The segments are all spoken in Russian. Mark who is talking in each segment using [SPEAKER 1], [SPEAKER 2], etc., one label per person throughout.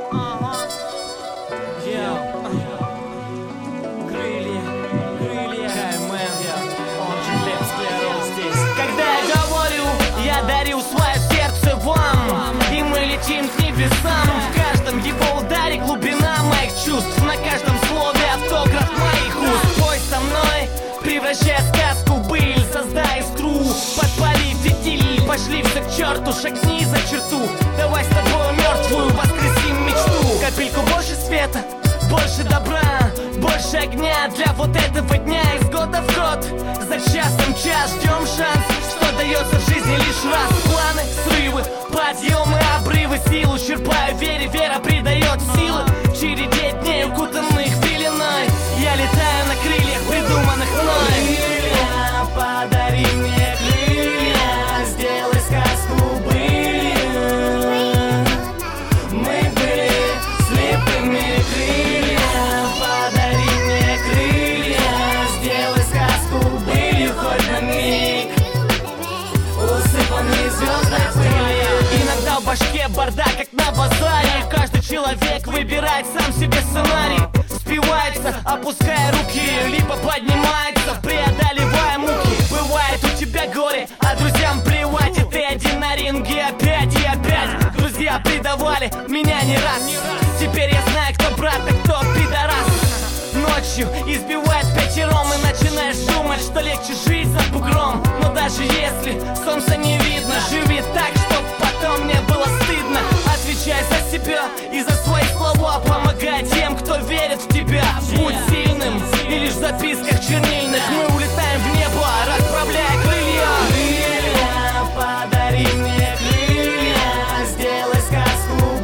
[SPEAKER 1] Крылья, Каймен, он же хлеб склероз здесь. Когда я говорю, я дарю свое сердце вам, и мы летим к небесам. В каждом его ударе глубина моих чувств, на каждом слове автограф моих уст. Пой со мной, превращай сказку в быль, создай искру, подпали фитиль. Пошли все к черту, шагни за черту, давай с тобой мертвую воскресим мечту. Капельку больше света, больше добра, больше огня для вот этого дня. Из года в год, за часом час ждем шанс, что дается в жизни лишь раз. Планы, срывы, подъемы, обрывы, силу черпаю, вера придает силы. В череде дней, укутанных пеленой, я летаю на крыльях, придуманных мной. Крылья, подари мне крылья, сделай сказку былью. Мы были слепыми. Крылья, подари мне крылья, сделай сказку былью хоть на миг, усыпанный звездной пылью. Иногда в башке бардак, как на базаре. Каждый человек выбирает сам себе сценарий, спивается, опуская руки, либо поднимается, преодолевая муки. Бывает у тебя горе, а друзьям плевать, и ты один на ринге опять и опять. Друзья предавали меня не раз, теперь я знаю, кто брат, а кто пидорас. Ночью избивает пятером, и начинаешь думать, что легче жить за бугром. Но даже если солнца не видно, живи так, чтоб потом не было стыдно. Отвечай за себя и за свои слова, помогай тем, кто верит в тебя. Будь сильным, и лишь в записках чернильных мы улетаем в небо, расправляя крылья. Крылья, подари мне крылья, сделай сказку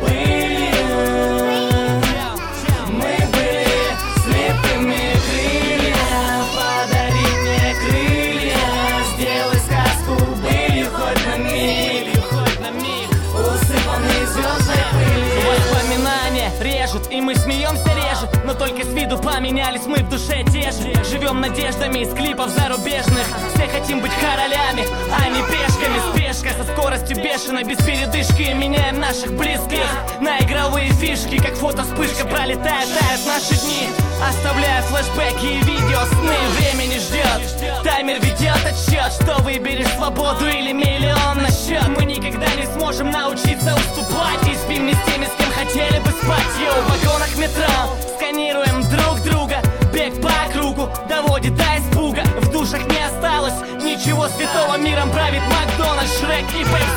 [SPEAKER 1] былью. Мы были слепыми. Крылья, подари мне крылья, сделай сказку былью хоть на миг, усыпанный звездной пылью. Воспоминания режут, и мы смеемся реже, но только с виду поменялись мы в душе те же. Живем надеждами из клипов зарубежных, все хотим быть королями, а не пешками. Спешка со скоростью бешеной, без передышки меняем наших близких на игровые фишки. Как фото вспышка пролетает, тают наши дни, оставляя флешбеки и видео сны. Время не ждет, таймер ведет отсчет, что выберешь, свободу или миллион на счет. Мы никогда не сможем научиться уступать, и спим не с теми, с кем хотели бы спать. В вагонах метро сканируем друг друга, бег по кругу доводит до испуга. В душах не осталось ничего святого, миром правит Макдональдс, Шрек и Пепси.